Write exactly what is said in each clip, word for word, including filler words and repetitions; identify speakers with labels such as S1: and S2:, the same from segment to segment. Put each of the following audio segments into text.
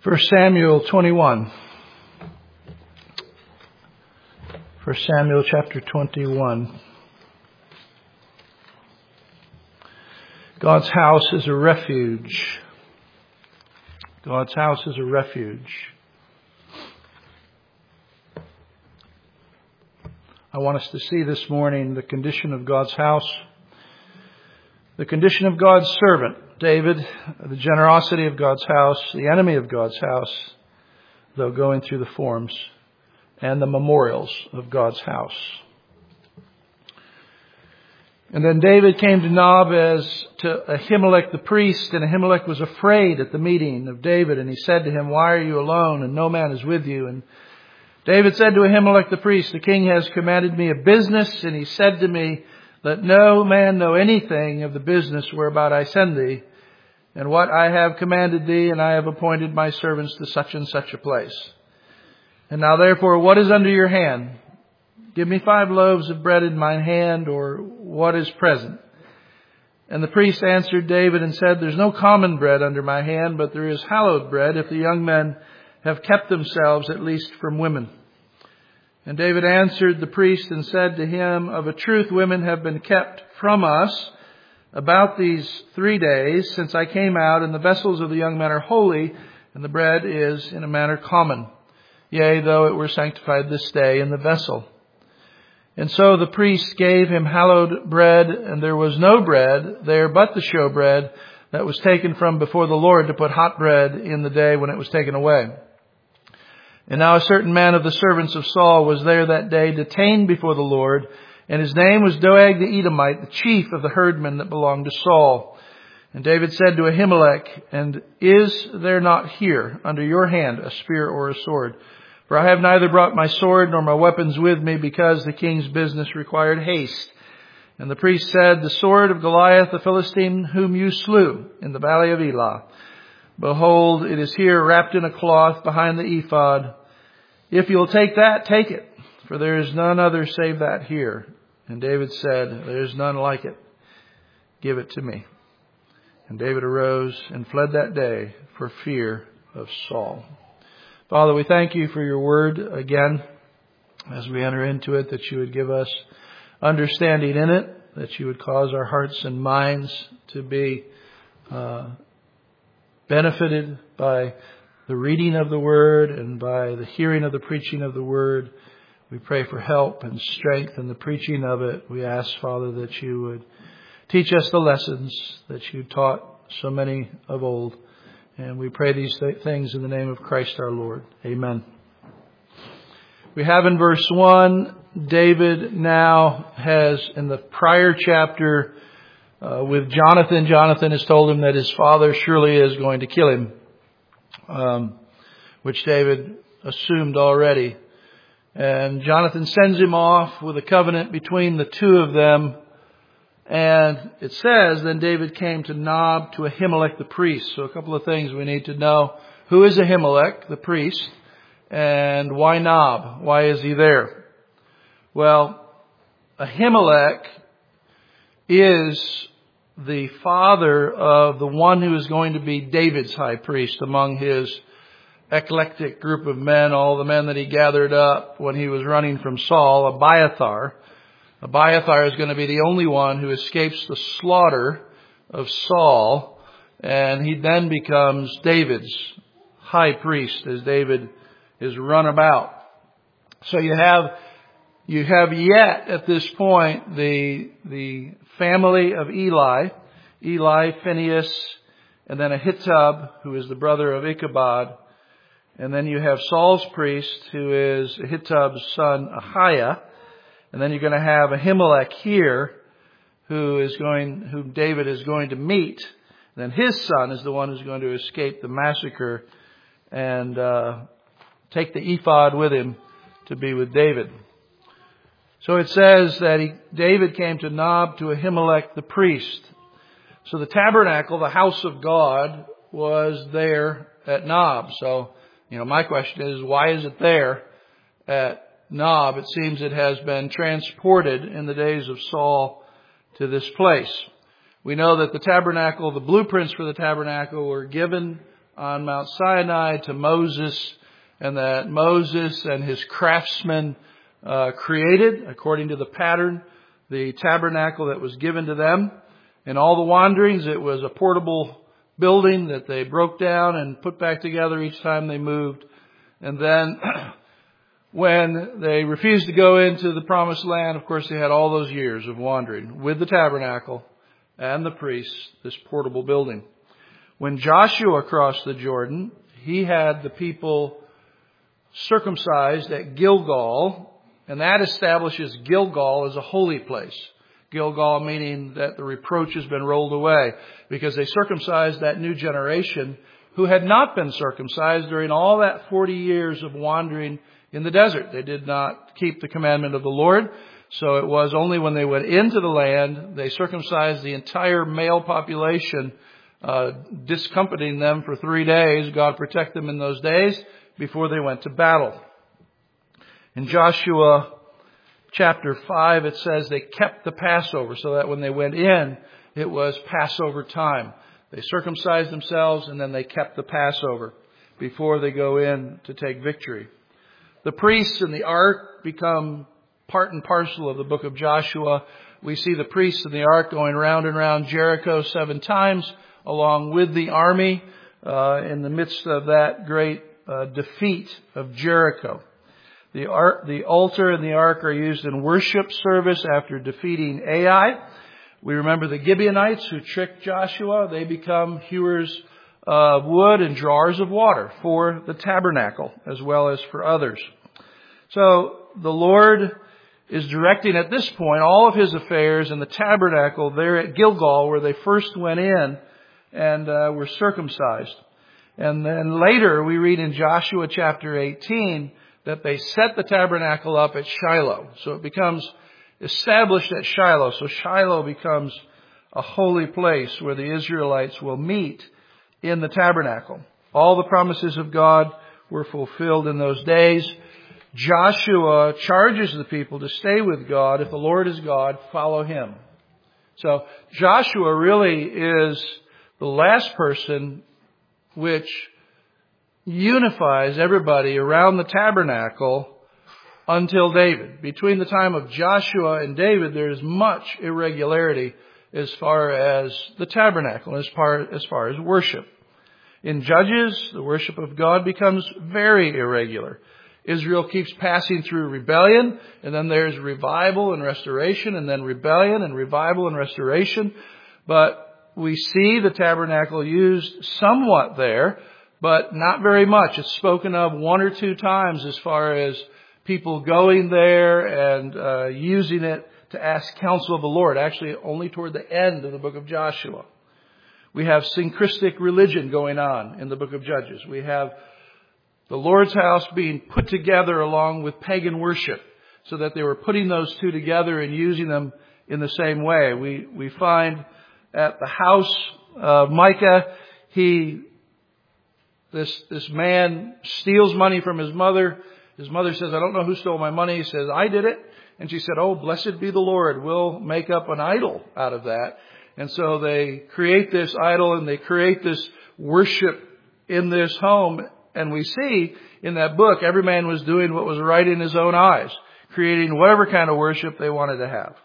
S1: First Samuel twenty-one. First Samuel chapter twenty-one. God's house is a refuge. God's house is a refuge. I want us to see this morning the condition of God's house, the condition of God's servant, David, the generosity of God's house, the enemy of God's house, though going through the forms, and the memorials of God's house. And then David came to Nob as to Ahimelech the priest, and Ahimelech was afraid at the meeting of David, and he said to him, "Why are you alone, and no man is with you?" And David said to Ahimelech the priest, "The king has commanded me a business, and he said to me, let no man know anything of the business whereabout I send thee, and what I have commanded thee, and I have appointed my servants to such and such a place. And now therefore, what is under your hand? Give me five loaves of bread in mine hand, or what is present?" And the priest answered David and said, "There's no common bread under my hand, but there is hallowed bread, if the young men have kept themselves at least from women." And David answered the priest and said to him, "Of a truth women have been kept from us about these three days since I came out, and the vessels of the young men are holy, and the bread is in a manner common. Yea, though it were sanctified this day in the vessel." And so the priest gave him hallowed bread, and there was no bread there but the showbread that was taken from before the Lord to put hot bread in the day when it was taken away. And now a certain man of the servants of Saul was there that day, detained before the Lord, and his name was Doeg the Edomite, the chief of the herdmen that belonged to Saul. And David said to Ahimelech, "And is there not here under your hand a spear or a sword? For I have neither brought my sword nor my weapons with me, because the king's business required haste." And the priest said, "The sword of Goliath the Philistine, whom you slew in the valley of Elah. Behold, it is here wrapped in a cloth behind the ephod. If you'll take that, take it, for there is none other save that here." And David said, "There is none like it. Give it to me." And David arose and fled that day for fear of Saul. Father, we thank you for your word again as we enter into it, that you would give us understanding in it, that you would cause our hearts and minds to be uh, benefited by the reading of the word and by the hearing of the preaching of the word. We pray for help and strength in the preaching of it. We ask, Father, that you would teach us the lessons that you taught so many of old. And we pray these th- things in the name of Christ our Lord. Amen. We have in verse one, David now has, in the prior chapter, uh, with Jonathan, Jonathan has told him that his father surely is going to kill him, um, which David assumed already. And Jonathan sends him off with a covenant between the two of them. And it says, then David came to Nob to Ahimelech the priest. So a couple of things we need to know. Who is Ahimelech the priest? And why Nob? Why is he there? Well, Ahimelech is the father of the one who is going to be David's high priest among his eclectic group of men, all the men that he gathered up when he was running from Saul, Abiathar. Abiathar is going to be the only one who escapes the slaughter of Saul, and he then becomes David's high priest as David is run about. So you have you have yet at this point the the family of Eli, Eli, Phinehas, and then Ahitub, who is the brother of Ichabod. And then you have Saul's priest, who is Ahitub's son, Ahiah. And then you're going to have Ahimelech here, who is going, who David is going to meet. And then his son is the one who's going to escape the massacre and uh, take the ephod with him to be with David. So it says that he, David came to Nob to Ahimelech the priest. So the tabernacle, the house of God, was there at Nob. So, you know, my question is, why is it there at Nob? It seems it has been transported in the days of Saul to this place. We know that the tabernacle, the blueprints for the tabernacle were given on Mount Sinai to Moses, and that Moses and his craftsmen uh, created, according to the pattern, the tabernacle that was given to them. In all the wanderings, it was a portable building that they broke down and put back together each time they moved. And then when they refused to go into the promised land, of course, they had all those years of wandering with the tabernacle and the priests, this portable building. When Joshua crossed the Jordan, he had the people circumcised at Gilgal, and that establishes Gilgal as a holy place. Gilgal meaning that the reproach has been rolled away, because they circumcised that new generation who had not been circumcised during all that forty years of wandering in the desert. They did not keep the commandment of the Lord. So it was only when they went into the land, they circumcised the entire male population, uh, discomfiting them for three days. God protect them in those days before they went to battle. In Joshua chapter five, it says they kept the Passover, so that when they went in, it was Passover time. They circumcised themselves, and then they kept the Passover before they go in to take victory. The priests and the ark become part and parcel of the book of Joshua. We see the priests and the ark going round and round Jericho seven times, along with the army, uh, in the midst of that great uh, defeat of Jericho. The, ark, the altar and the ark are used in worship service after defeating Ai. We remember the Gibeonites who tricked Joshua. They become hewers of wood and drawers of water for the tabernacle as well as for others. So the Lord is directing at this point all of his affairs in the tabernacle there at Gilgal, where they first went in and uh, were circumcised. And then later we read in Joshua chapter eighteen that they set the tabernacle up at Shiloh. So it becomes established at Shiloh. So Shiloh becomes a holy place where the Israelites will meet in the tabernacle. All the promises of God were fulfilled in those days. Joshua charges the people to stay with God. If the Lord is God, follow him. So Joshua really is the last person which unifies everybody around the tabernacle until David. Between the time of Joshua and David, there is much irregularity as far as the tabernacle, as far as, far as worship. In Judges, the worship of God becomes very irregular. Israel keeps passing through rebellion, and then there's revival and restoration, and then rebellion and revival and restoration. But we see the tabernacle used somewhat there, but not very much. It's spoken of one or two times as far as people going there and uh, using it to ask counsel of the Lord, actually only toward the end of the book of Joshua. We have syncretic religion going on in the book of Judges. We have the Lord's house being put together along with pagan worship, so that they were putting those two together and using them in the same way. We we find at the house of Micah, he this this man steals money from his mother. His mother says, "I don't know who stole my money." He says, "I did it." And she said, "Oh, blessed be the Lord. We'll make up an idol out of that." And so they create this idol and they create this worship in this home. And we see in that book, every man was doing what was right in his own eyes, creating whatever kind of worship they wanted to have.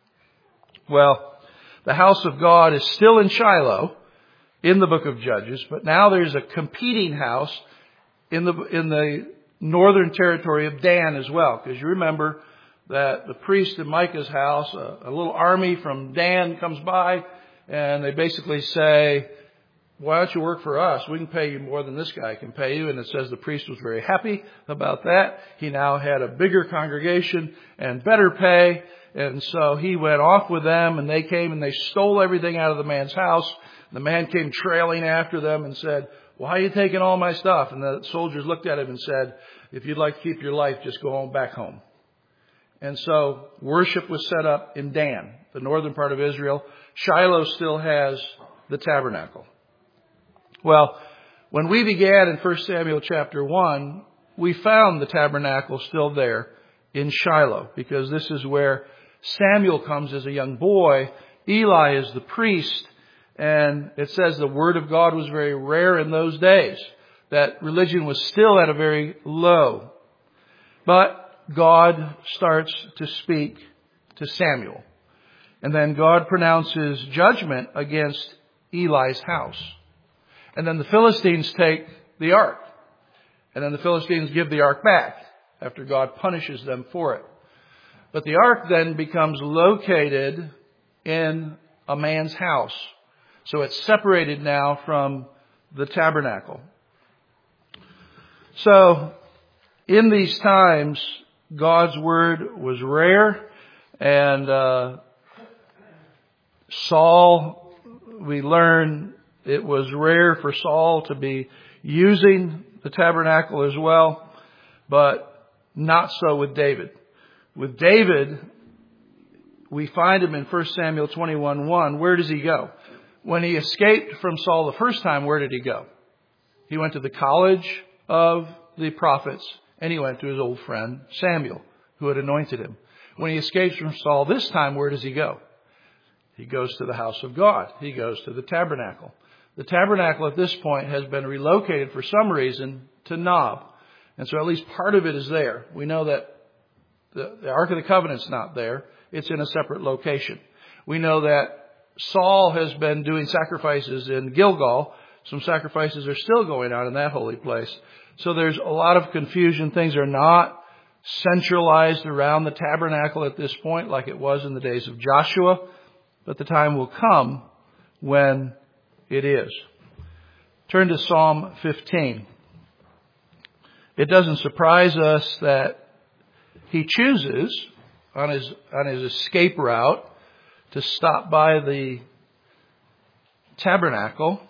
S1: Well, the house of God is still in Shiloh in the book of Judges, but now there's a competing house in the in the northern territory of Dan as well. Because you remember that the priest in Micah's house, a, a little army from Dan comes by, and they basically say, "Why don't you work for us? We can pay you more than this guy can pay you." And it says the priest was very happy about that. He now had a bigger congregation and better pay. And so he went off with them, and they came and they stole everything out of the man's house. The man came trailing after them and said, "Why are you taking all my stuff?" And the soldiers looked at him and said, "If you'd like to keep your life, just go on back home." And so worship was set up in Dan, the northern part of Israel. Shiloh still has the tabernacle. Well, when we began in First Samuel chapter one, we found the tabernacle still there in Shiloh, because this is where Samuel comes as a young boy. Eli is the priest, And it says the Word of God was very rare in those days. That religion was still at a very low. But God starts to speak to Samuel. And then God pronounces judgment against Eli's house. And then the Philistines take the ark. And then the Philistines give the ark back after God punishes them for it. But the ark then becomes located in a man's house. So it's separated now from the tabernacle. So in these times, God's word was rare. And uh, Saul, we learn it was rare for Saul to be using the tabernacle as well. But not so with David. With David, we find him in First Samuel twenty-one one. Where does he go? When he escaped from Saul the first time, where did he go? He went to the college of the prophets, and he went to his old friend Samuel, who had anointed him. When he escapes from Saul this time, where does he go? He goes to the house of God. He goes to the tabernacle. The tabernacle at this point has been relocated for some reason to Nob. And so at least part of it is there. We know that the, the Ark of the Covenant's not there. It's in a separate location. We know that Saul has been doing sacrifices in Gilgal. Some sacrifices are still going on in that holy place. So there's a lot of confusion. Things are not centralized around the tabernacle at this point like it was in the days of Joshua. But the time will come when it is. Turn to Psalm fifteen. It doesn't surprise us that he chooses on his on his escape route to stop by the tabernacle.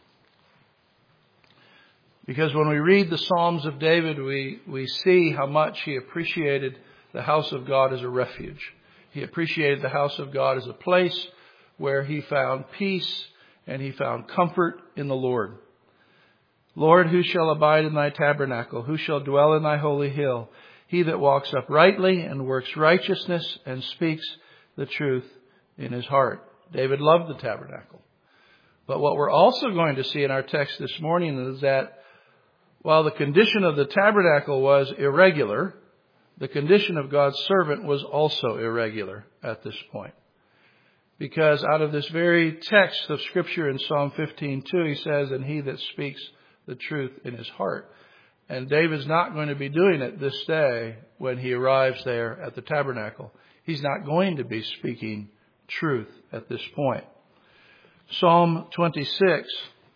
S1: Because when we read the Psalms of David, we, we see how much he appreciated the house of God as a refuge. He appreciated the house of God as a place where he found peace and he found comfort in the Lord. Lord, who shall abide in thy tabernacle? Who shall dwell in thy holy hill? He that walks uprightly and works righteousness and speaks the truth in his heart. David loved the tabernacle. But what we're also going to see in our text this morning is that while the condition of the tabernacle was irregular, the condition of God's servant was also irregular at this point. Because out of this very text of Scripture in Psalm fifteen two, he says, and he that speaks the truth in his heart. And David's not going to be doing it this day when he arrives there at the tabernacle. He's not going to be speaking truth at this point. Psalm twenty-six.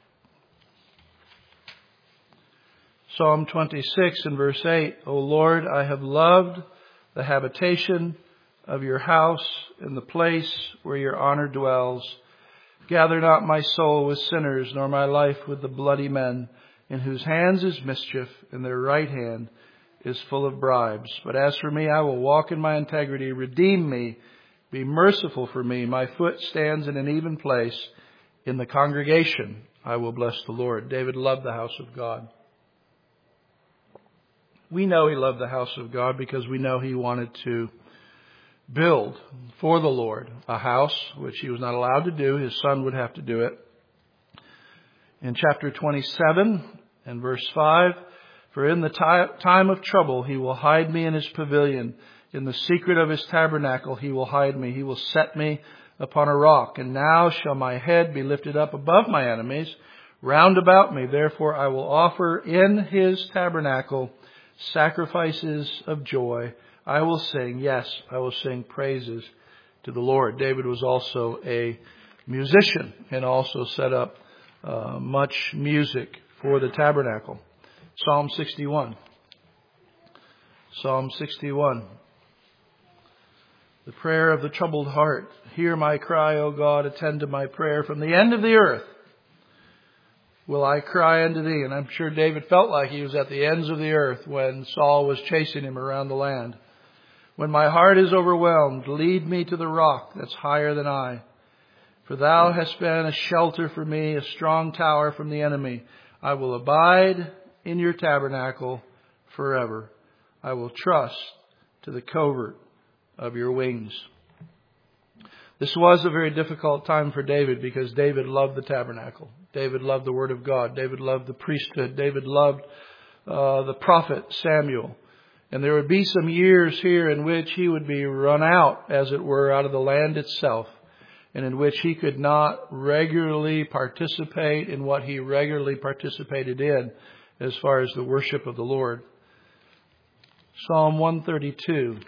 S1: Psalm twenty-six and verse eight. O Lord, I have loved the habitation of your house in the place where your honor dwells. Gather not my soul with sinners, nor my life with the bloody men, in whose hands is mischief, and their right hand is full of bribes. But as for me, I will walk in my integrity. Redeem me. Be merciful for me. My foot stands in an even place. In the congregation, I will bless the Lord. David loved the house of God. We know he loved the house of God because we know he wanted to build for the Lord a house, which he was not allowed to do. His son would have to do it. In chapter twenty-seven and verse five, for in the time of trouble he will hide me in his pavilion. In the secret of his tabernacle he will hide me. He will set me upon a rock. And now shall my head be lifted up above my enemies round about me. Therefore I will offer in his tabernacle sacrifices of joy. I will sing, yes, I will sing praises to the Lord. David was also a musician and also set up uh, much music for the tabernacle. Psalm sixty-one. Psalm sixty-one. The prayer of the troubled heart. Hear my cry, O God, attend to my prayer. From the end of the earth will I cry unto thee. And I'm sure David felt like he was at the ends of the earth when Saul was chasing him around the land. When my heart is overwhelmed, lead me to the rock that's higher than I. For thou hast been a shelter for me, a strong tower from the enemy. I will abide in your tabernacle forever. I will trust to the covert of your wings. This was a very difficult time for David because David loved the tabernacle. David loved the Word of God. David loved the priesthood. David loved uh, the prophet Samuel. And there would be some years here in which he would be run out, as it were, out of the land itself, and in which he could not regularly participate in what he regularly participated in as far as the worship of the Lord. Psalm one thirty-two.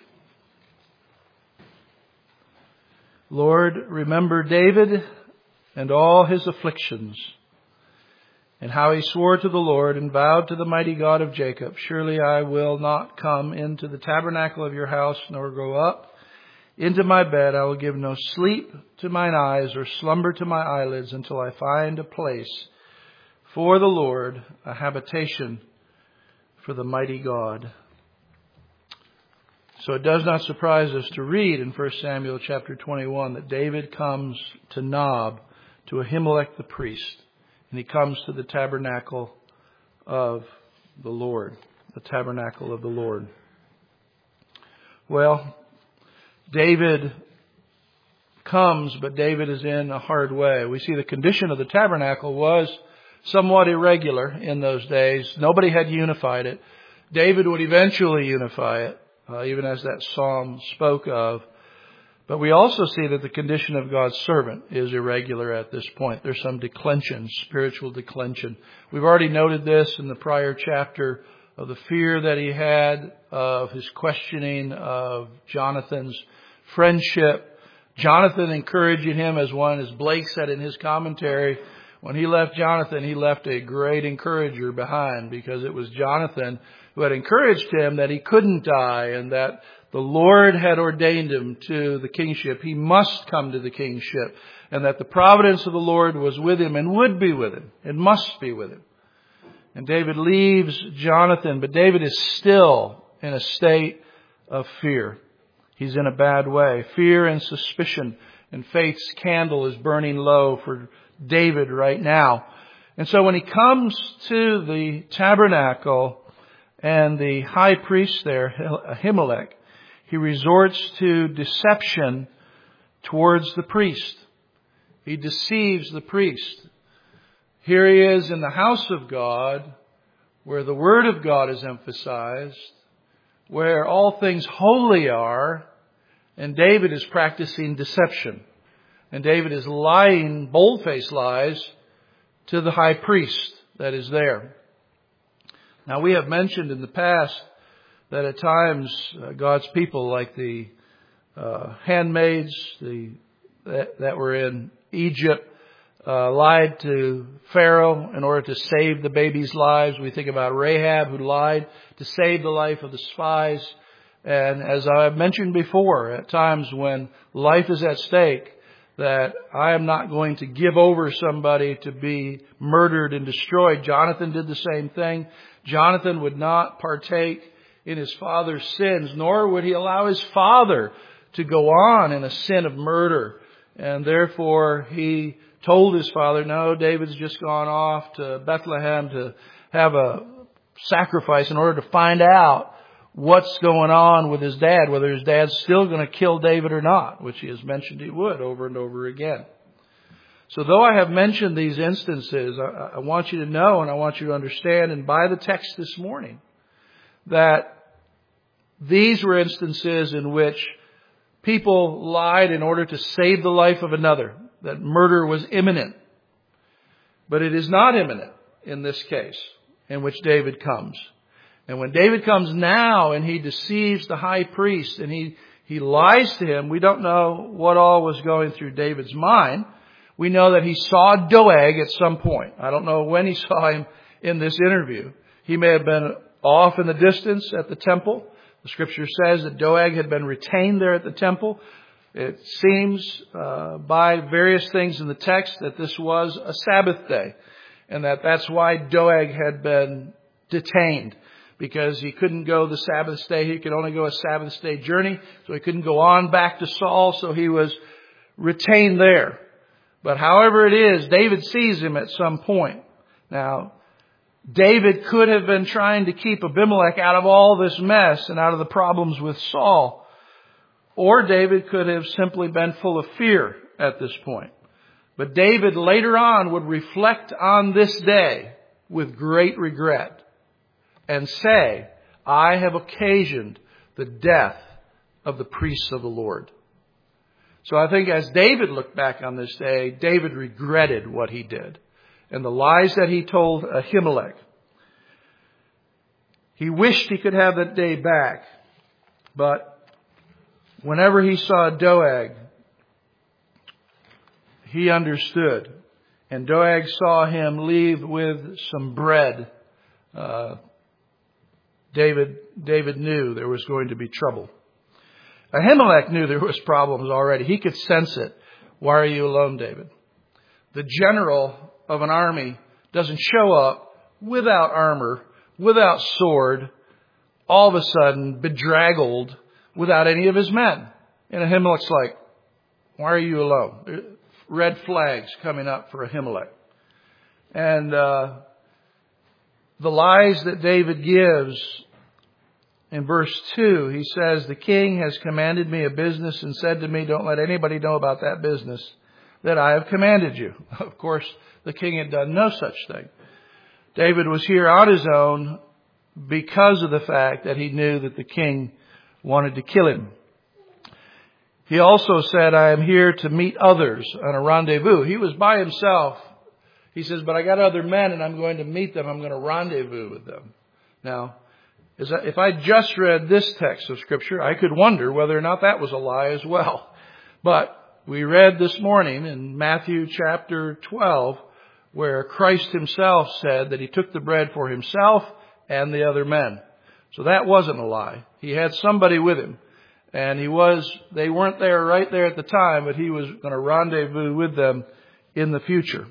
S1: Lord, remember David and all his afflictions, and how he swore to the Lord and vowed to the mighty God of Jacob, surely I will not come into the tabernacle of your house, nor go up into my bed. I will give no sleep to mine eyes, or slumber to my eyelids, until I find a place for the Lord, a habitation for the mighty God. So it does not surprise us to read in First Samuel chapter twenty-one that David comes to Nob, to Ahimelech the priest, and he comes to the tabernacle of the Lord, the tabernacle of the Lord. Well, David comes, but David is in a hard way. We see the condition of the tabernacle was somewhat irregular in those days. Nobody had unified it. David would eventually unify it. Uh, even as that psalm spoke of. But we also see that the condition of God's servant is irregular at this point. There's some declension, spiritual declension. We've already noted this in the prior chapter of the fear that he had, of his questioning of Jonathan's friendship. Jonathan encouraging him, as one, as Blake said in his commentary, when he left Jonathan, he left a great encourager behind, because it was Jonathan who had encouraged him that he couldn't die and that the Lord had ordained him to the kingship. He must come to the kingship, and that the providence of the Lord was with him and would be with him. It must be with him. And David leaves Jonathan, but David is still in a state of fear. He's in a bad way. Fear and suspicion, and faith's candle is burning low for David right now. And so when he comes to the tabernacle, and the high priest there, Ahimelech, he resorts to deception towards the priest. He deceives the priest. Here he is in the house of God, where the Word of God is emphasized, where all things holy are, and David is practicing deception. And David is lying, bold-faced lies, to the high priest that is there. Now, we have mentioned in the past that at times uh, God's people, like the uh, handmaids the, that, that were in Egypt, uh, lied to Pharaoh in order to save the babies' lives. We think about Rahab, who lied to save the life of the spies. And as I've mentioned before, at times when life is at stake, that I am not going to give over somebody to be murdered and destroyed. Jonathan did the same thing. Jonathan would not partake in his father's sins, nor would he allow his father to go on in a sin of murder. And therefore he told his father, no, David's just gone off to Bethlehem to have a sacrifice in order to find out what's going on with his dad, whether his dad's still going to kill David or not, which he has mentioned he would over and over again. So though I have mentioned these instances, I, I want you to know and I want you to understand, and by the text this morning, that these were instances in which people lied in order to save the life of another, that murder was imminent. But it is not imminent in this case in which David comes. And when David comes now and he deceives the high priest and he, he lies to him, we don't know what all was going through David's mind. We know that he saw Doeg at some point. I don't know when he saw him in this interview. He may have been off in the distance at the temple. The scripture says that Doeg had been retained there at the temple. It seems uh, by various things in the text that this was a Sabbath day, and that that's why Doeg had been detained, because he couldn't go the Sabbath day. He could only go a Sabbath day journey, so he couldn't go on back to Saul, so he was retained there. But however it is, David sees him at some point. Now, David could have been trying to keep Abimelech out of all this mess and out of the problems with Saul. Or David could have simply been full of fear at this point. But David later on would reflect on this day with great regret and say, I have occasioned the death of the priests of the Lord. So I think as David looked back on this day, David regretted what he did and the lies that he told Ahimelech. He wished he could have that day back, but whenever he saw Doeg, he understood. And Doeg saw him leave with some bread. Uh, David, David knew there was going to be trouble. Ahimelech knew there was problems already. He could sense it. Why are you alone, David? The general of an army doesn't show up without armor, without sword, all of a sudden bedraggled without any of his men. And Ahimelech's like, why are you alone? Red flags coming up for Ahimelech. And uh, the lies that David gives in verse two, he says, the king has commanded me a business and said to me, don't let anybody know about that business that I have commanded you. Of course, the king had done no such thing. David was here on his own because of the fact that he knew that the king wanted to kill him. He also said, I am here to meet others on a rendezvous. He was by himself. He says, but I got other men and I'm going to meet them. I'm going to rendezvous with them. Now, if I just read this text of Scripture, I could wonder whether or not that was a lie as well. But we read this morning in Matthew chapter twelve, where Christ himself said that he took the bread for himself and the other men. So that wasn't a lie. He had somebody with him. And he was, they weren't there right there at the time, but he was going to rendezvous with them in the future.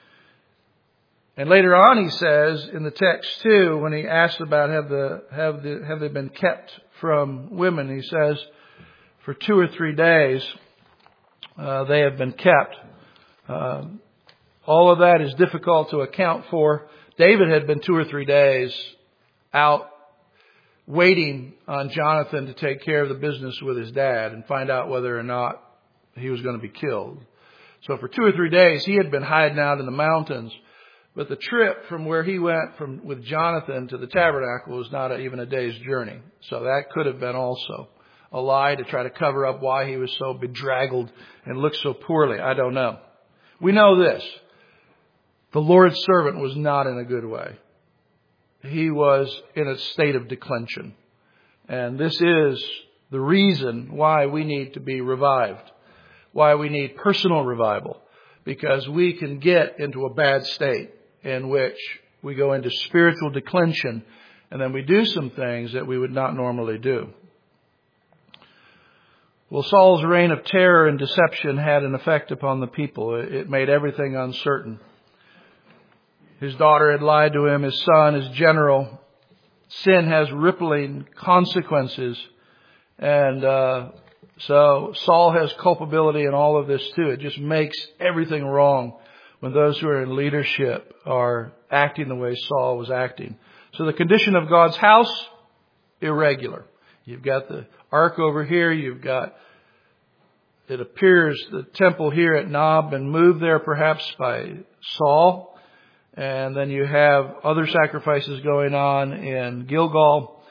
S1: And later on he says in the text too, when he asks about have the, have the, have they been kept from women, he says for two or three days, uh, they have been kept. Uh, all of that is difficult to account for. David had been two or three days out waiting on Jonathan to take care of the business with his dad and find out whether or not he was going to be killed. So for two or three days, he had been hiding out in the mountains. But the trip from where he went from with Jonathan to the tabernacle was not a, even a day's journey. So that could have been also a lie to try to cover up why he was so bedraggled and looked so poorly. I don't know. We know this. The Lord's servant was not in a good way. He was in a state of declension. And this is the reason why we need to be revived. Why we need personal revival. Because we can get into a bad state in which we go into spiritual declension and then we do some things that we would not normally do. Well, Saul's reign of terror and deception had an effect upon the people. It made everything uncertain. His daughter had lied to him, his son, his general. Sin has rippling consequences. And uh, so Saul has culpability in all of this too. It just makes everything wrong when those who are in leadership are acting the way Saul was acting. So the condition of God's house, irregular. You've got the ark over here. You've got, it appears, the temple here at Nob been moved there perhaps by Saul. And then you have other sacrifices going on in Gilgal.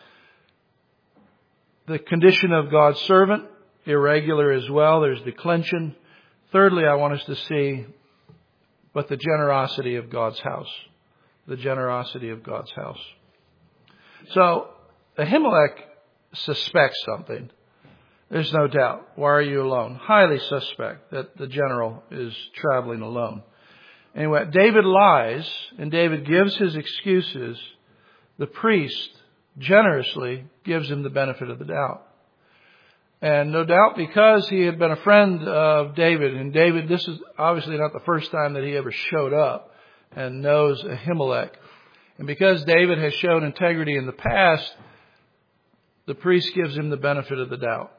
S1: The condition of God's servant, irregular as well. There's declension. Thirdly, I want us to see, but the generosity of God's house. The generosity of God's house. So, Ahimelech suspects something. There's no doubt. Why are you alone? Highly suspect that the general is traveling alone. Anyway, David lies, and David gives his excuses. The priest generously gives him the benefit of the doubt. And no doubt because he had been a friend of David, and David, this is obviously not the first time that he ever showed up and knows Ahimelech. And because David has shown integrity in the past, the priest gives him the benefit of the doubt.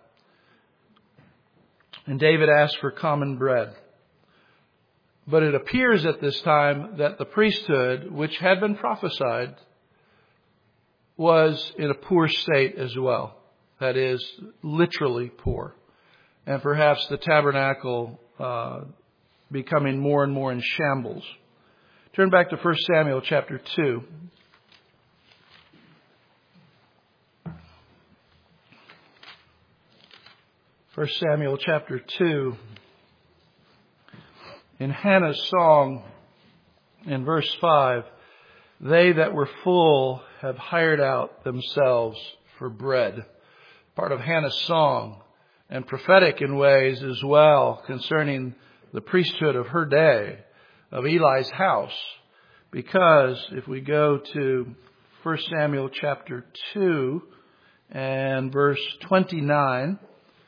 S1: And David asks for common bread. But it appears at this time that the priesthood, which had been prophesied, was in a poor state as well. That is, literally poor. and perhaps the tabernacle uh, becoming more and more in shambles. Turn back to First Samuel chapter two. First Samuel chapter two. In Hannah's song, in verse five, they that were full have hired out themselves for bread. Part of Hannah's song, and prophetic in ways as well concerning the priesthood of her day, of Eli's house. Because if we go to First Samuel chapter two and verse twenty-nine,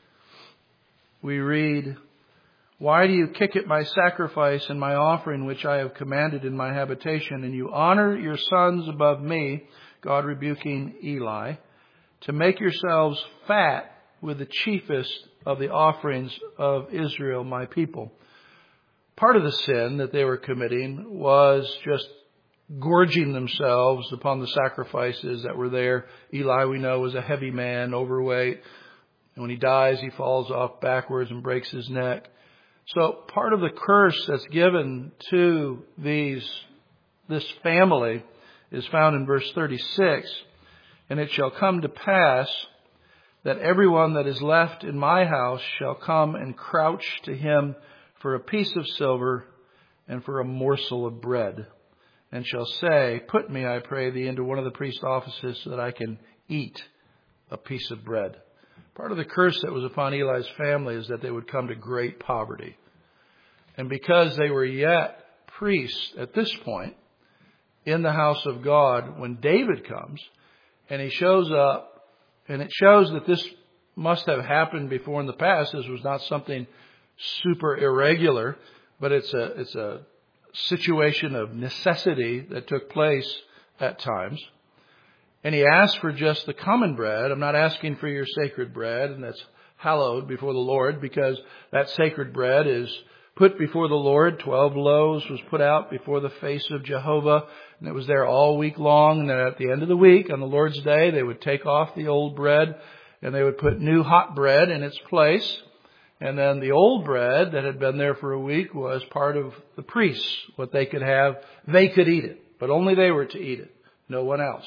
S1: we read, "Why do you kick at my sacrifice and my offering which I have commanded in my habitation, and you honor your sons above me," God rebuking Eli, "to make yourselves fat with the chiefest of the offerings of Israel, my people." Part of the sin that they were committing was just gorging themselves upon the sacrifices that were there. Eli, we know, was a heavy man, overweight. And when he dies, he falls off backwards and breaks his neck. So part of the curse that's given to these, this family is found in verse thirty-six. "And it shall come to pass that everyone that is left in my house shall come and crouch to him for a piece of silver and for a morsel of bread, and shall say, Put me, I pray thee, into one of the priest's offices so that I can eat a piece of bread." Part of the curse that was upon Eli's family is that they would come to great poverty. And because they were yet priests at this point in the house of God, when David comes and he shows up, and it shows that this must have happened before in the past. This was not something super irregular, but it's a, it's a situation of necessity that took place at times. And he asked for just the common bread. "I'm not asking for your sacred bread," and that's hallowed before the Lord, because that sacred bread is put before the Lord. Twelve loaves was put out before the face of Jehovah, and it was there all week long. And then at the end of the week, on the Lord's Day, they would take off the old bread and they would put new hot bread in its place. And then the old bread that had been there for a week was part of the priests, what they could have. They could eat it, but only they were to eat it, no one else.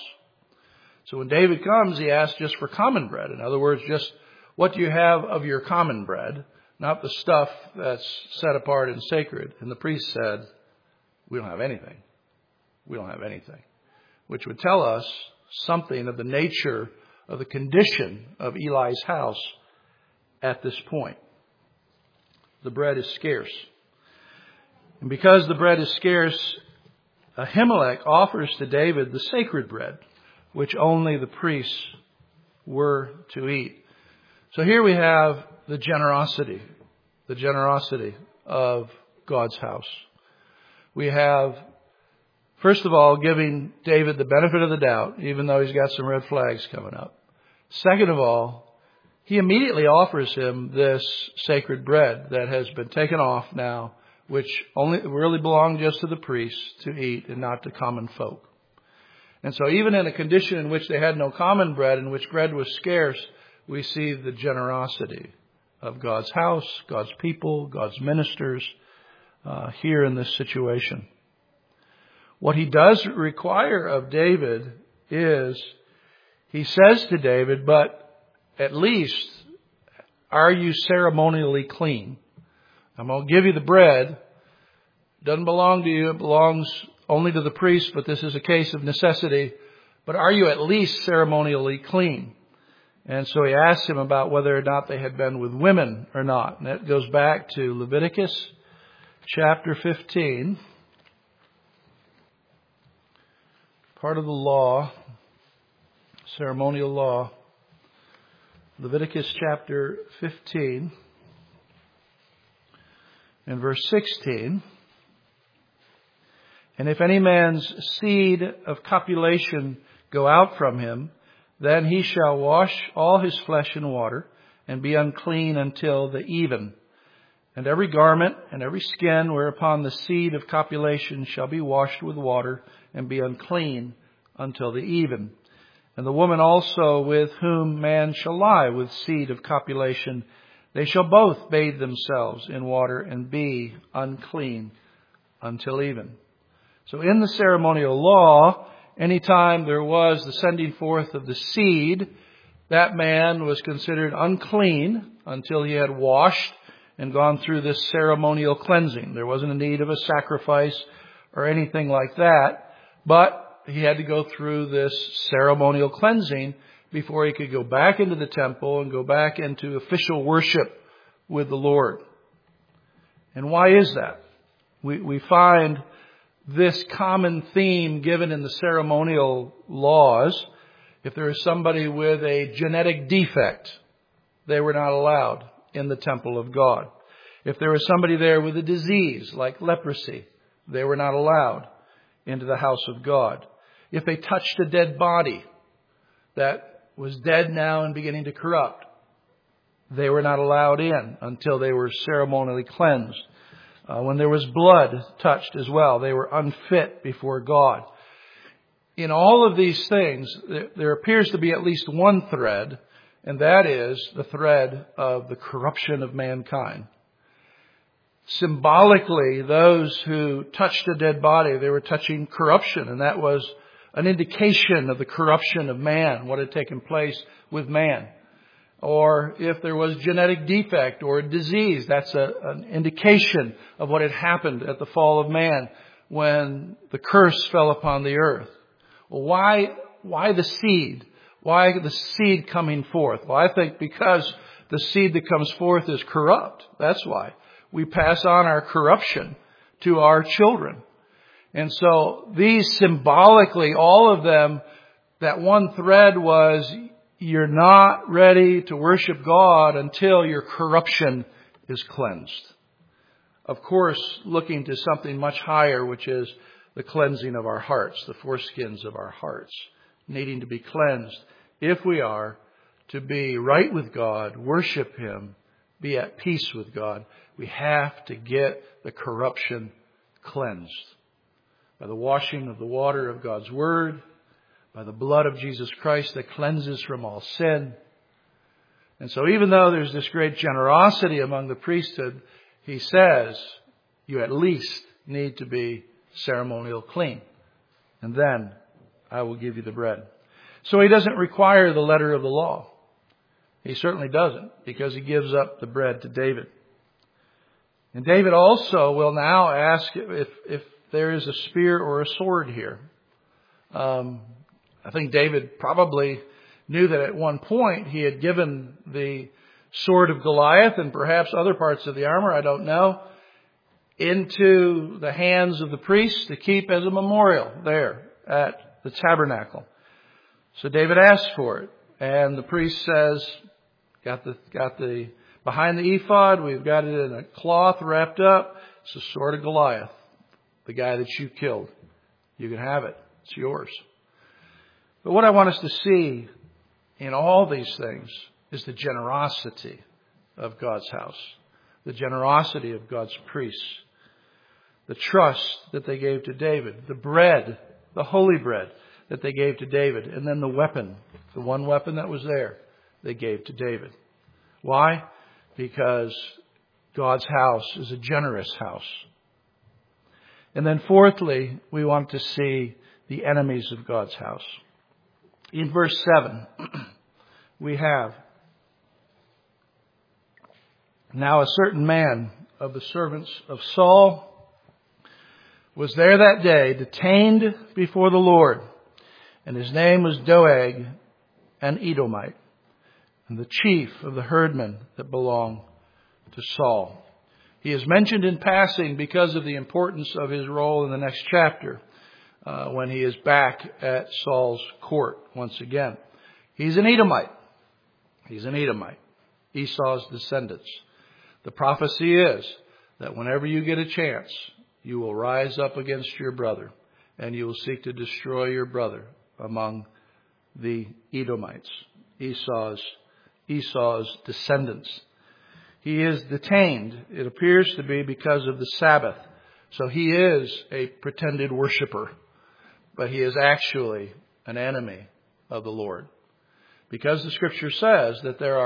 S1: So when David comes, he asks just for common bread. In other words, just what do you have of your common bread, not the stuff that's set apart and sacred. And the priest said, "We don't have anything. We don't have anything." Which would tell us something of the nature of the condition of Eli's house at this point. The bread is scarce. And because the bread is scarce, Ahimelech offers to David the sacred bread, which only the priests were to eat. So here we have the generosity, the generosity of God's house. We have, first of all, giving David the benefit of the doubt, even though he's got some red flags coming up. Second of all, he immediately offers him this sacred bread that has been taken off now, which only really belonged just to the priests to eat and not to common folk. And so even in a condition in which they had no common bread, in which bread was scarce, we see the generosity of God's house, God's people, God's ministers uh, here in this situation. What he does require of David is, he says to David, "But at least, are you ceremonially clean? I'm going to give you the bread. It doesn't belong to you. It belongs only to the priest, but this is a case of necessity. But are you at least ceremonially clean?" And so he asked him about whether or not they had been with women or not. And that goes back to Leviticus chapter fifteen. Part of the law, ceremonial law. Leviticus chapter fifteen and verse sixteen. "And if any man's seed of copulation go out from him, then he shall wash all his flesh in water, and be unclean until the even. And every garment and every skin whereupon the seed of copulation shall be washed with water, and be unclean until the even. And the woman also with whom man shall lie with seed of copulation, They shall both bathe themselves in water and be unclean until even. So in the ceremonial law, anytime there was the sending forth of the seed, that man was considered unclean until he had washed and gone through this ceremonial cleansing. There wasn't a need of a sacrifice or anything like that, but he had to go through this ceremonial cleansing before he could go back into the temple and go back into official worship with the Lord. And why is that? We, we find this common theme given in the ceremonial laws. If there is somebody with a genetic defect, they were not allowed in the temple of God. If there was somebody there with a disease like leprosy, they were not allowed into the house of God. If they touched a dead body that was dead now and beginning to corrupt, they were not allowed in until they were ceremonially cleansed. Uh, when there was blood touched as well, they were unfit before God. In all of these things, there appears to be at least one thread, and that is the thread of the corruption of mankind. Symbolically, those who touched a dead body, they were touching corruption, and that was an indication of the corruption of man, what had taken place with man. Or if there was genetic defect or a disease, that's a, an indication of what had happened at the fall of man when the curse fell upon the earth. Well, why, why the seed? Why the seed coming forth? Well, I think because the seed that comes forth is corrupt. That's why. We pass on our corruption to our children. And so these symbolically, all of them, that one thread was, you're not ready to worship God until your corruption is cleansed. Of course, looking to something much higher, which is the cleansing of our hearts, the foreskins of our hearts, needing to be cleansed if we are to be right with God, worship Him, be at peace with God. We have to get the corruption cleansed by the washing of the water of God's Word, by the blood of Jesus Christ that cleanses from all sin. And so even though there's this great generosity among the priesthood, he says you at least need to be ceremonial clean. And then I will give you the bread. So he doesn't require the letter of the law. He certainly doesn't, because he gives up the bread to David. And David also will now ask if, if there is a spear or a sword here. Um, I think David probably knew that at one point he had given the sword of Goliath and perhaps other parts of the armor, I don't know, into the hands of the priests to keep as a memorial there at the tabernacle. So David asked for it, and the priest says, got the, got the, behind the ephod, we've got it in a cloth wrapped up. It's the sword of Goliath, the guy that you killed. You can have it. It's yours. But what I want us to see in all these things is the generosity of God's house, the generosity of God's priests, the trust that they gave to David, the bread, the holy bread that they gave to David, and then the weapon, the one weapon that was there, they gave to David. Why? Because God's house is a generous house. And then fourthly, we want to see the enemies of God's house. In verse seven, we have, now a certain man of the servants of Saul was there that day, detained before the Lord, and his name was Doeg, an Edomite, and the chief of the herdmen that belonged to Saul. He is mentioned in passing because of the importance of his role in the next chapter. Uh, when he is back at Saul's court once again. He's an Edomite. He's an Edomite. Esau's descendants. The prophecy is that whenever you get a chance, you will rise up against your brother and you will seek to destroy your brother among the Edomites, Esau's, Esau's descendants. He is detained, it appears to be because of the Sabbath. So he is a pretended worshiper. But he is actually an enemy of the Lord. Because the Scripture says that there are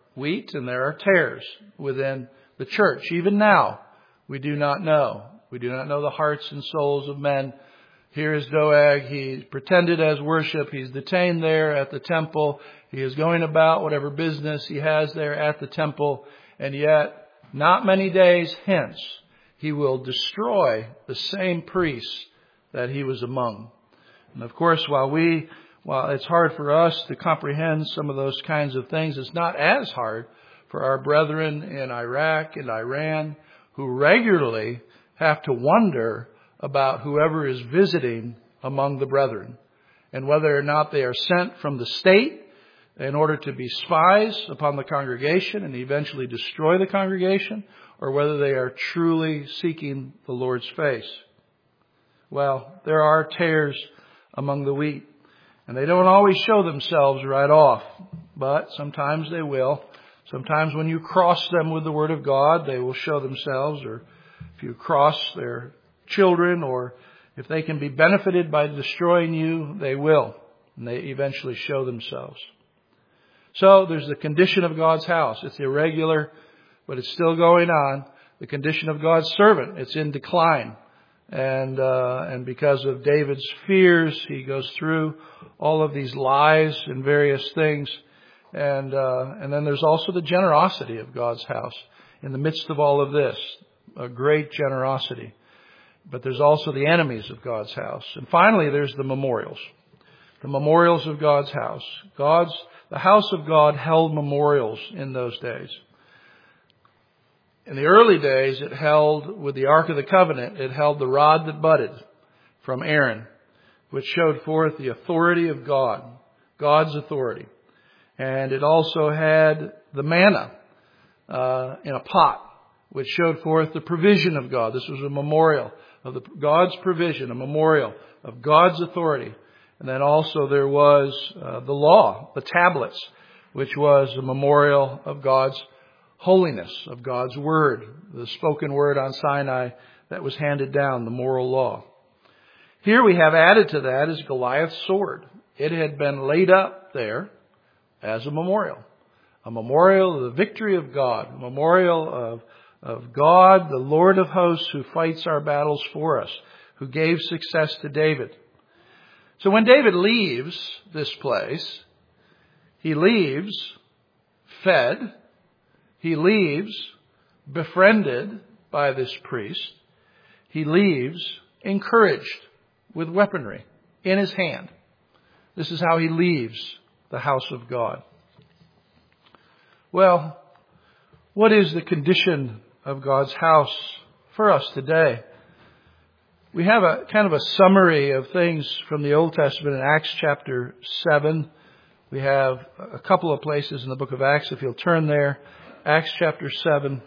S1: wheat and there are tares within the church. Even now, we do not know. We do not know the hearts and souls of men. Here is Doeg. He pretended as worship. He's detained there at the temple. He is going about whatever business he has there at the temple. And yet, not many days hence, he will destroy the same priests that he was among. And of course, while we, while it's hard for us to comprehend some of those kinds of things, it's not as hard for our brethren in Iraq and Iran who regularly have to wonder about whoever is visiting among the brethren and whether or not they are sent from the state in order to be spies upon the congregation and eventually destroy the congregation, or whether they are truly seeking the Lord's face. Well, there are tares among the wheat, and they don't always show themselves right off, but sometimes they will. Sometimes when you cross them with the Word of God, they will show themselves, or if you cross their children, or if they can be benefited by destroying you, they will, and they eventually show themselves. So there's the condition of God's house. It's irregular, but it's still going on. The condition of God's servant, it's in decline. And uh, and because of David's fears, he goes through all of these lies and various things. And uh, and then there's also the generosity of God's house in the midst of all of this, a great generosity. But there's also the enemies of God's house. And finally, there's the memorials. The memorials of God's house. God's, the house of God held memorials in those days. In the early days, it held, with the Ark of the Covenant, it held the rod that budded from Aaron, which showed forth the authority of God, God's authority. And it also had the manna uh, in a pot, which showed forth the provision of God. This was a memorial of the, God's provision, a memorial of God's authority. And then also there was uh, the law, the tablets, which was a memorial of God's holiness, of God's word, the spoken word on Sinai that was handed down, the moral law. Here we have added to that is Goliath's sword. It had been laid up there as a memorial. A memorial of the victory of God. A memorial of, of God, the Lord of hosts, who fights our battles for us, who gave success to David. So when David leaves this place, he leaves fed, he leaves befriended by this priest, he leaves encouraged with weaponry in his hand. This is how he leaves the house of God. Well, what is the condition of God's house for us today? We have a kind of a summary of things from the Old Testament in Acts chapter seven. We have a couple of places in the book of Acts, if you'll turn there. Acts chapter seven.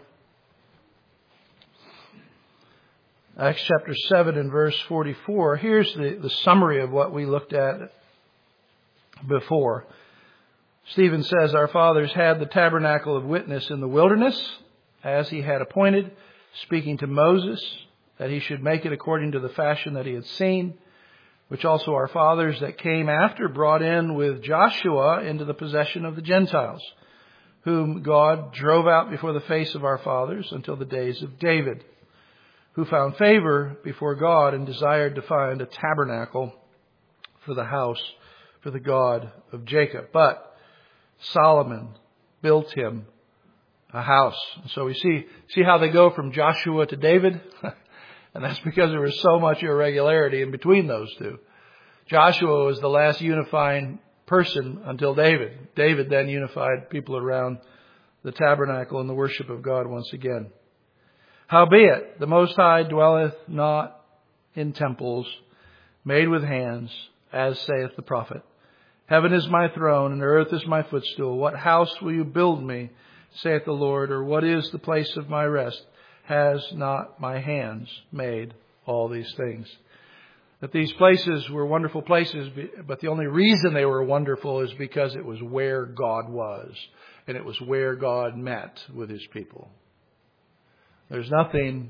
S1: Acts chapter seven and verse forty-four. Here's the, the summary of what we looked at before. Stephen says, "Our fathers had the tabernacle of witness in the wilderness, as he had appointed, speaking to Moses, that he should make it according to the fashion that he had seen, which also our fathers that came after brought in with Joshua into the possession of the Gentiles, whom God drove out before the face of our fathers until the days of David, who found favor before God and desired to find a tabernacle for the house, for the God of Jacob. But Solomon built him a house." And so we see, see how they go from Joshua to David? And that's because there was so much irregularity in between those two. Joshua was the last unifying person until David. David then unified people around the tabernacle and the worship of God once again. "Howbeit, the Most High dwelleth not in temples made with hands, as saith the prophet. Heaven is my throne, and earth is my footstool. What house will you build me, saith the Lord, or what is the place of my rest? Has not my hands made all these things?" That these places were wonderful places, but the only reason they were wonderful is because it was where God was, and it was where God met with his people. There's nothing,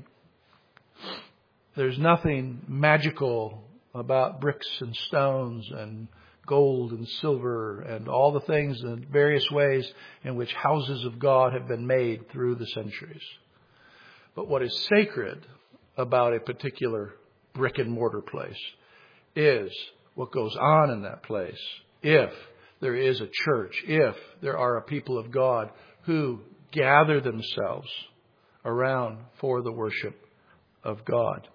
S1: there's nothing magical about bricks and stones and gold and silver and all the things and various ways in which houses of God have been made through the centuries. But what is sacred about a particular brick and mortar place is what goes on in that place. If there is a church, if there are a people of God who gather themselves around for the worship of God.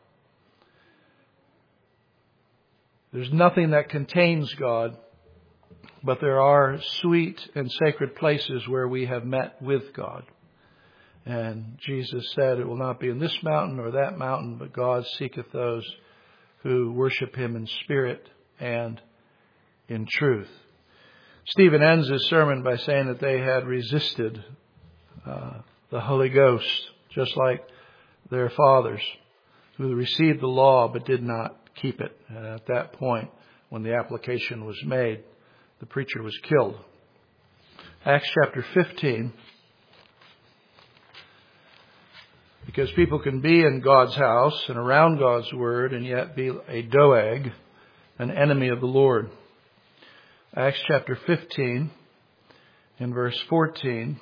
S1: There's nothing that contains God, but there are sweet and sacred places where we have met with God. And Jesus said, it will not be in this mountain or that mountain, but God seeketh those who worship Him in spirit and in truth. Stephen ends his sermon by saying that they had resisted uh, the Holy Ghost, just like their fathers, who received the law but did not keep it. And at that point, when the application was made, the preacher was killed. Acts chapter fifteen. Because people can be in God's house and around God's word and yet be a doeg, an enemy of the Lord. Acts chapter fifteen, in verse fourteen.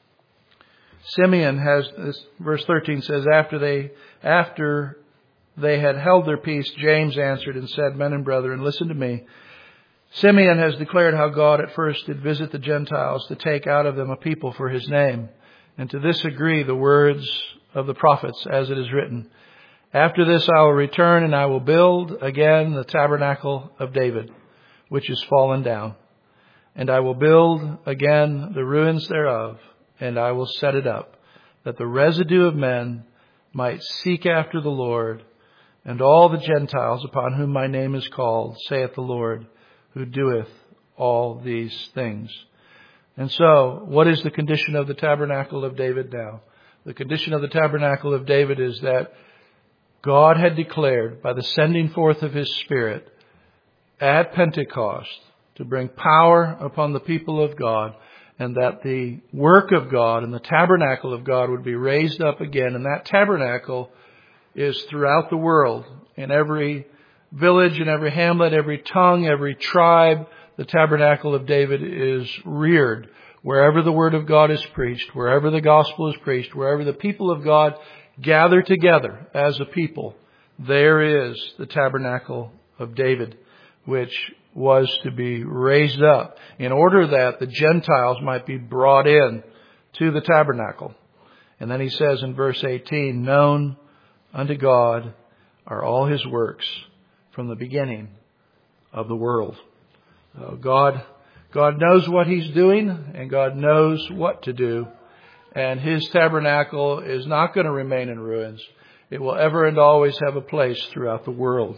S1: Simeon has, this, verse thirteen says, after they, after they had held their peace, James answered and said, men and brethren, listen to me. Simeon has declared how God at first did visit the Gentiles to take out of them a people for His name. And to this agree the words of the prophets, as it is written, after this I will return and I will build again the tabernacle of David, which is fallen down. And I will build again the ruins thereof, and I will set it up, that the residue of men might seek after the Lord, and all the Gentiles upon whom my name is called, saith the Lord, who doeth all these things. And so, what is the condition of the tabernacle of David now? The condition of the tabernacle of David is that God had declared by the sending forth of His Spirit at Pentecost to bring power upon the people of God, and that the work of God and the tabernacle of God would be raised up again. And that tabernacle is throughout the world, in every village, in every hamlet, every tongue, every tribe. The tabernacle of David is reared. Wherever the word of God is preached, wherever the gospel is preached, wherever the people of God gather together as a people, there is the tabernacle of David, which was to be raised up in order that the Gentiles might be brought in to the tabernacle. And then he says in verse eighteen, known unto God are all His works from the beginning of the world. So God, God knows what He's doing, and God knows what to do. And His tabernacle is not going to remain in ruins. It will ever and always have a place throughout the world.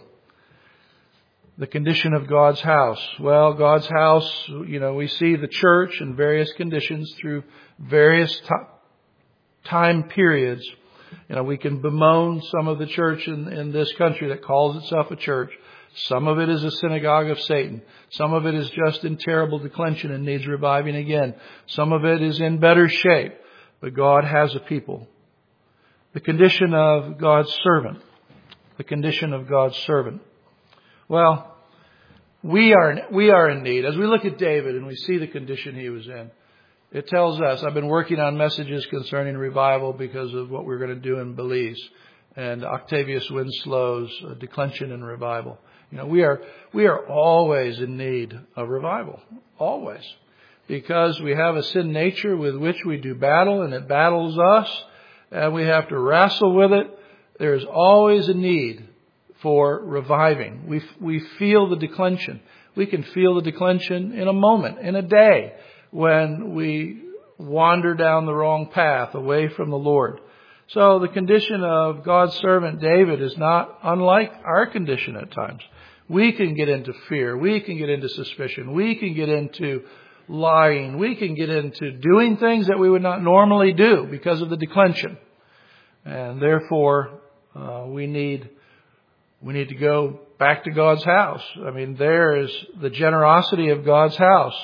S1: The condition of God's house. Well, God's house, you know, we see the church in various conditions through various t- time periods. You know, we can bemoan some of the church in, in this country that calls itself a church. Some of it is a synagogue of Satan. Some of it is just in terrible declension and needs reviving again. Some of it is in better shape. But God has a people. The condition of God's servant. The condition of God's servant. Well, we are, we are in need. As we look at David and we see the condition he was in, it tells us, I've been working on messages concerning revival because of what we're going to do in Belize and Octavius Winslow's declension in revival. You know, we are, we are always in need of revival. Always. Because we have a sin nature with which we do battle, and it battles us, and we have to wrestle with it. There is always a need for reviving. We, we feel the declension. We can feel the declension in a moment, in a day, when we wander down the wrong path away from the Lord. So the condition of God's servant David is not unlike our condition at times. We can get into fear. We can get into suspicion. We can get into lying. We can get into doing things that we would not normally do because of the declension. And therefore, uh, we need we need to go back to God's house. I mean, there is the generosity of God's house.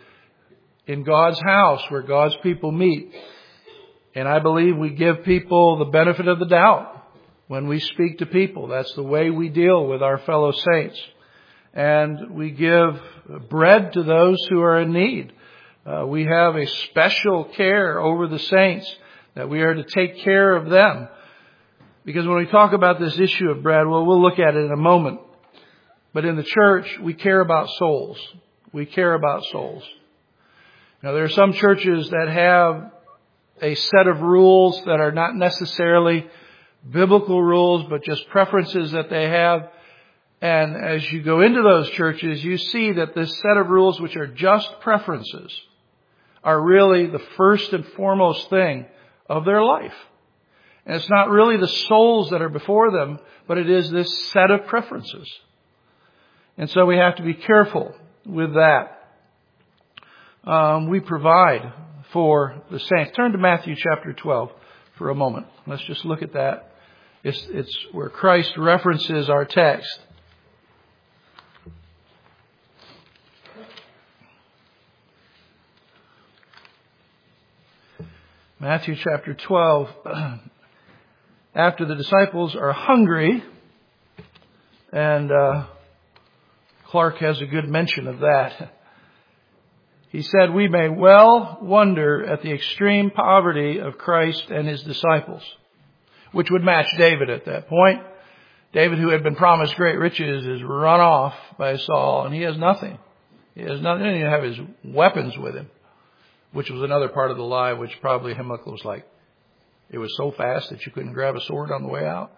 S1: In God's house where God's people meet. And I believe we give people the benefit of the doubt when we speak to people. That's the way we deal with our fellow saints. and we give bread to those who are in need. Uh, we have a special care over the saints, that we are to take care of them. Because when we talk about this issue of bread, well, we'll look at it in a moment. But in the church, we care about souls. We care about souls. Now, there are some churches that have a set of rules that are not necessarily biblical rules, but just preferences that they have. And as you go into those churches, you see that this set of rules, which are just preferences, are really the first and foremost thing of their life. And it's not really the souls that are before them, but it is this set of preferences. And so we have to be careful with that. Um, we provide for the saints. Turn to Matthew chapter twelve for a moment. Let's just look at that. It's, it's where Christ references our text. Matthew chapter twelve. After the disciples are hungry, and uh, Clark has a good mention of that. He said, we may well wonder at the extreme poverty of Christ and his disciples, which would match David at that point. David, who had been promised great riches, is run off by Saul, and he has nothing. He has nothing. He doesn't even have his weapons with him, which was another part of the lie, which probably Ahimelech was like, it was so fast that you couldn't grab a sword on the way out.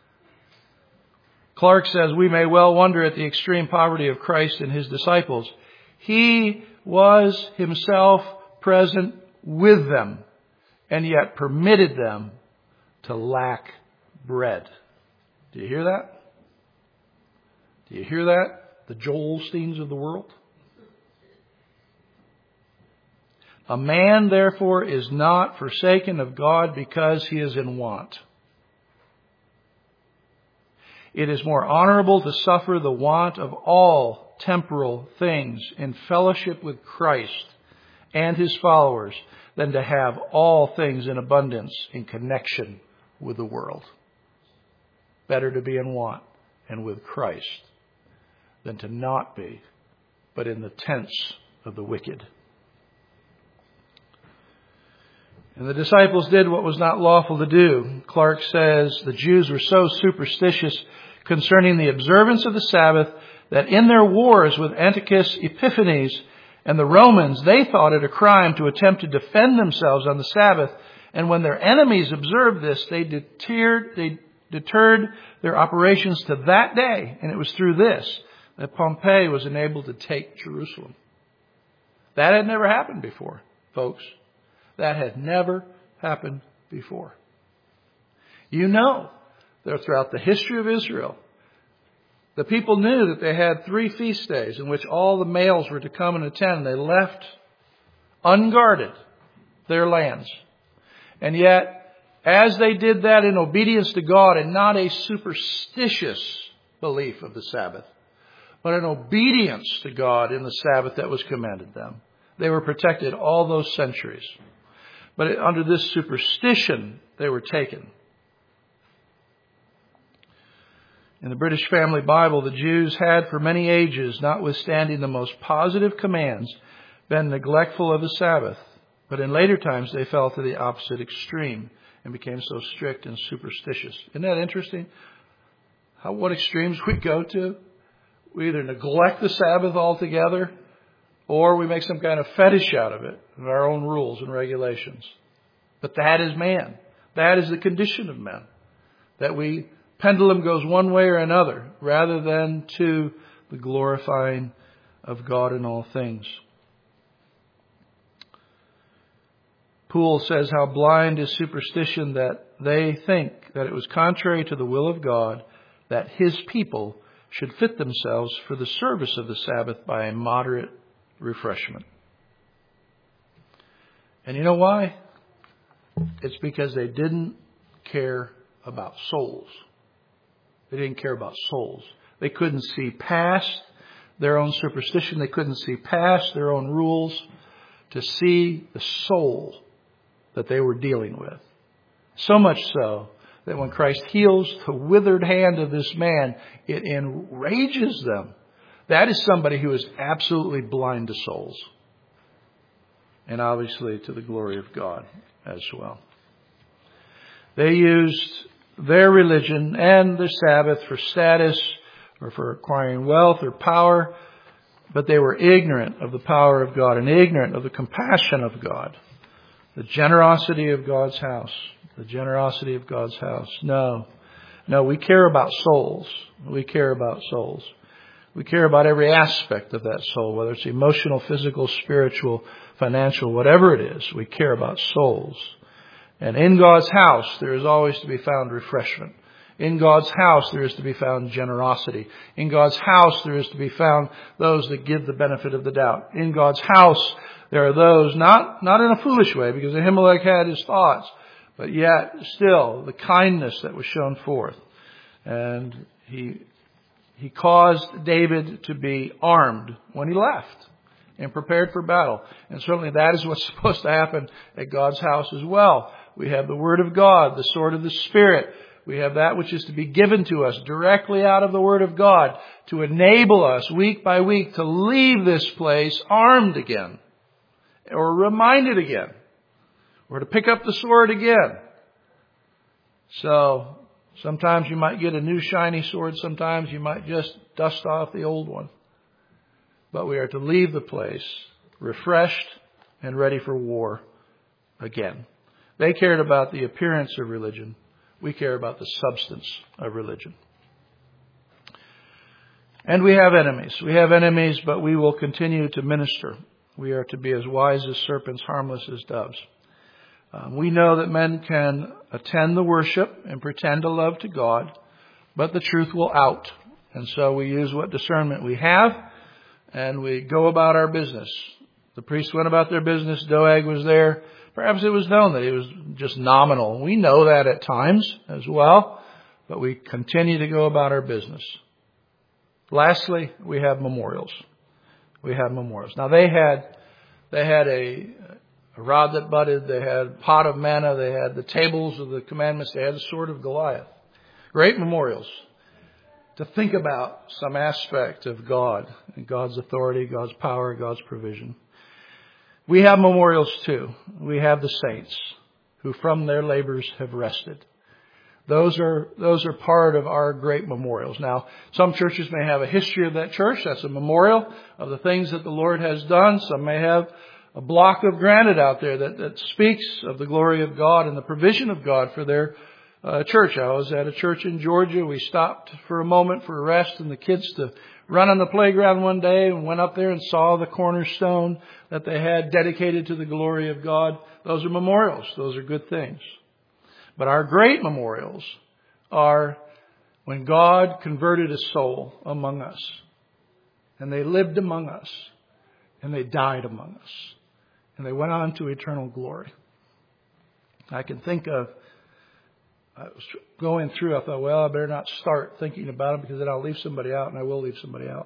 S1: Clark says, we may well wonder at the extreme poverty of Christ and his disciples. He was himself present with them, and yet permitted them to lack bread. Do you hear that? Do you hear that? The Joel Osteens of the world. A man, therefore, is not forsaken of God because he is in want. It is more honorable to suffer the want of all temporal things in fellowship with Christ and his followers than to have all things in abundance in connection with the world. Better to be in want and with Christ than to not be, but in the tents of the wicked. And the disciples did what was not lawful to do. Clark says the Jews were so superstitious concerning the observance of the Sabbath that in their wars with Antiochus Epiphanes and the Romans, they thought it a crime to attempt to defend themselves on the Sabbath. And when their enemies observed this, they deterred, they deterred their operations to that day. And it was through this that Pompey was enabled to take Jerusalem. That had never happened before, folks. That had never happened before. You know that throughout the history of Israel, the people knew that they had three feast days in which all the males were to come and attend. They left unguarded their lands. And yet, as they did that in obedience to God and not a superstitious belief of the Sabbath, but an obedience to God in the Sabbath that was commanded them, they were protected all those centuries. But under this superstition, they were taken. In the British Family Bible, the Jews had for many ages, notwithstanding the most positive commands, been neglectful of the Sabbath. But in later times, they fell to the opposite extreme and became so strict and superstitious. Isn't that interesting? How, what extremes we go to? We either neglect the Sabbath altogether, or we make some kind of fetish out of it, and our own rules and regulations. But that is man. That is the condition of men. That we pendulum goes one way or another, rather than to the glorifying of God in all things. Poole says how blind is superstition that they think that it was contrary to the will of God that his people should fit themselves for the service of the Sabbath by a moderate refreshment. And you know why? It's because they didn't care about souls. They didn't care about souls. They couldn't see past their own superstition. They couldn't see past their own rules to see the soul that they were dealing with. So much so that when Christ heals the withered hand of this man, it enrages them. That is somebody who is absolutely blind to souls. And obviously to the glory of God as well. They used their religion and their Sabbath for status or for acquiring wealth or power, but they were ignorant of the power of God and ignorant of the compassion of God, the generosity of God's house, the generosity of God's house. No, no, we care about souls. We care about souls. We care about every aspect of that soul, whether it's emotional, physical, spiritual, financial, whatever it is. We care about souls. And in God's house, there is always to be found refreshment. In God's house, there is to be found generosity. In God's house, there is to be found those that give the benefit of the doubt. In God's house, there are those, not, not in a foolish way, because Ahimelech had his thoughts, but yet still the kindness that was shown forth. And he, he caused David to be armed when he left and prepared for battle. And certainly that is what's supposed to happen at God's house as well. We have the Word of God, the sword of the Spirit. We have that which is to be given to us directly out of the Word of God to enable us week by week to leave this place armed again or reminded again or to pick up the sword again. So sometimes you might get a new shiny sword. Sometimes you might just dust off the old one. But we are to leave the place refreshed and ready for war again. They cared about the appearance of religion. We care about the substance of religion. And we have enemies. We have enemies, but we will continue to minister. We are to be as wise as serpents, harmless as doves. Um, we know that men can attend the worship and pretend to love to God, but the truth will out. And so we use what discernment we have, and we go about our business. The priests went about their business. Doeg was there. Perhaps it was known that he was just nominal. We know that at times as well, but we continue to go about our business. Lastly, we have memorials. We have memorials. Now they had, they had a, a rod that budded. They had a pot of manna. They had the tables of the commandments. They had the sword of Goliath. Great memorials to think about some aspect of God and God's authority, God's power, God's provision. We have memorials too. We have the saints who from their labors have rested. Those are, those are part of our great memorials. Now, some churches may have a history of that church. That's a memorial of the things that the Lord has done. Some may have a block of granite out there that, that speaks of the glory of God and the provision of God for their uh, church. I was at a church in Georgia. We stopped for a moment for a rest and the kids to run on the playground one day and went up there and saw the cornerstone that they had dedicated to the glory of God. Those are memorials. Those are good things. But our great memorials are when God converted a soul among us. And they lived among us. And they died among us. And they went on to eternal glory. I can think of, I was going through, I thought, well, I better not start thinking about them because then I'll leave somebody out, and I will leave somebody out.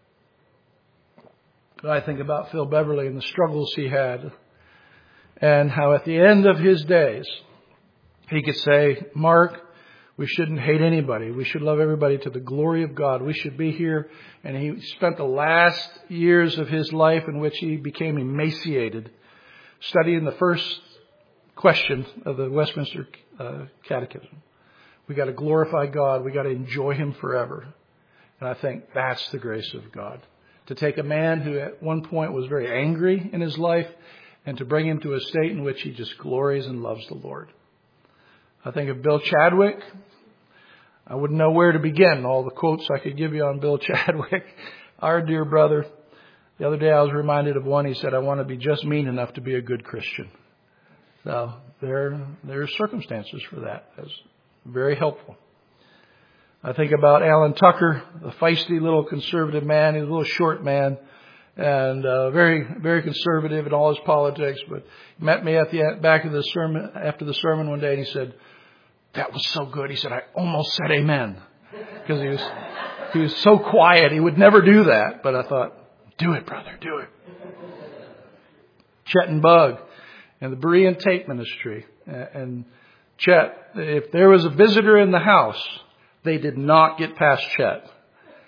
S1: But I think about Phil Beverly and the struggles he had, and how at the end of his days, he could say, Mark, we shouldn't hate anybody. We should love everybody to the glory of God. We should be here. And he spent the last years of his life in which he became emaciated, studying the first question of the Westminster uh, Catechism. We got to glorify God. We got to enjoy Him forever. And I think that's the grace of God. To take a man who at one point was very angry in his life and to bring him to a state in which he just glories and loves the Lord. I think of Bill Chadwick. I wouldn't know where to begin. All the quotes I could give you on Bill Chadwick. Our dear brother. The other day I was reminded of one. He said, I want to be just mean enough to be a good Christian. So there, there are circumstances for that. That's very helpful. I think about Alan Tucker, a feisty little conservative man. He's a little short man and uh, very, very conservative in all his politics. But he met me at the back of the sermon after the sermon one day, and he said, "That was so good." He said, "I almost said amen," because he was he was so quiet. He would never do that. But I thought, "Do it, brother, do it." Chet and Bug and the Berean Tape Ministry. And Chet, if there was a visitor in the house, they did not get past Chet.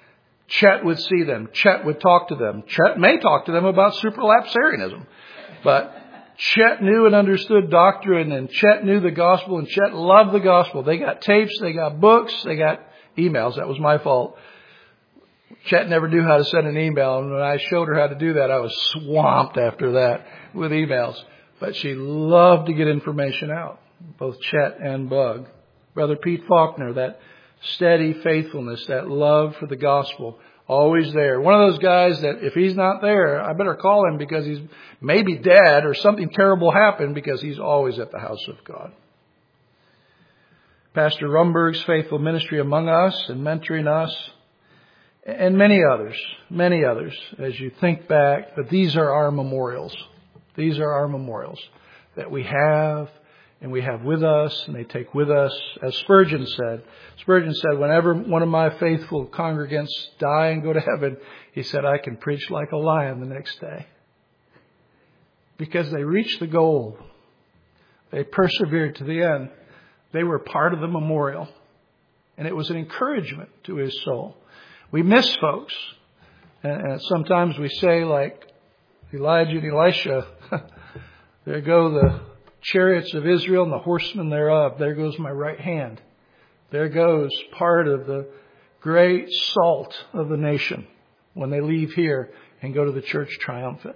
S1: Chet would see them. Chet would talk to them. Chet may talk to them about supralapsarianism. But Chet knew and understood doctrine, and Chet knew the gospel, and Chet loved the gospel. They got tapes, they got books, they got emails. That was my fault. Chet never knew how to send an email, and when I showed her how to do that, I was swamped after that with emails. But she loved to get information out, both Chet and Bug. Brother Pete Faulkner, that steady faithfulness, that love for the gospel, always there. One of those guys that if he's not there, I better call him because he's maybe dead or something terrible happened, because he's always at the house of God. Pastor Rumberg's faithful ministry among us and mentoring us, and many others, many others, as you think back. But these are our memorials. These are our memorials that we have and we have with us, and they take with us. As Spurgeon said, Spurgeon said, whenever one of my faithful congregants die and go to heaven, he said, I can preach like a lion the next day. Because they reached the goal. They persevered to the end. They were part of the memorial. And it was an encouragement to his soul. We miss folks. And sometimes we say, like Elijah and Elisha, there go the chariots of Israel and the horsemen thereof. There goes my right hand. There goes part of the great salt of the nation when they leave here and go to the church triumphant.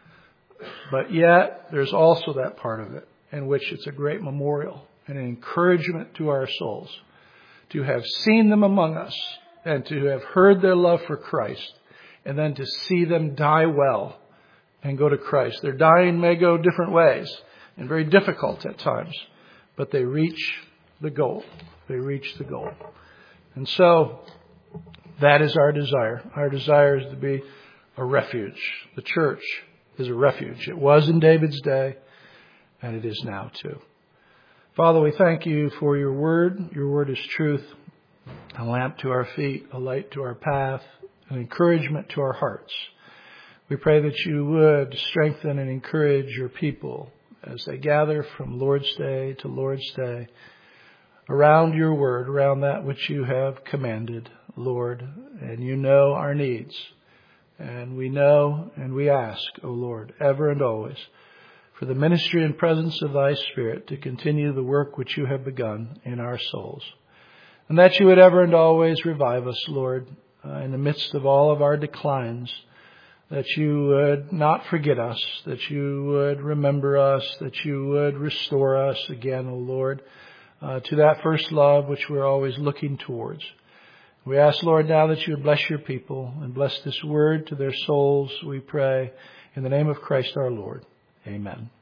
S1: But yet, there's also that part of it in which it's a great memorial and an encouragement to our souls to have seen them among us and to have heard their love for Christ, and then to see them die well and go to Christ. Their dying may go different ways and very difficult at times, but they reach the goal. They reach the goal. And so that is our desire. Our desire is to be a refuge. The church is a refuge. It was in David's day, and it is now too. Father, we thank you for your word. Your word is truth, a lamp to our feet, a light to our path, an encouragement to our hearts. We pray that you would strengthen and encourage your people as they gather from Lord's Day to Lord's Day around your word, around that which you have commanded, Lord. And you know our needs. And we know and we ask, O Lord, ever and always, for the ministry and presence of thy Spirit to continue the work which you have begun in our souls. And that you would ever and always revive us, Lord, uh, in the midst of all of our declines. That you would not forget us, that you would remember us, that you would restore us again, O Lord, uh, to that first love which we're always looking towards. We ask, Lord, now that you would bless your people and bless this word to their souls, we pray, in the name of Christ our Lord. Amen.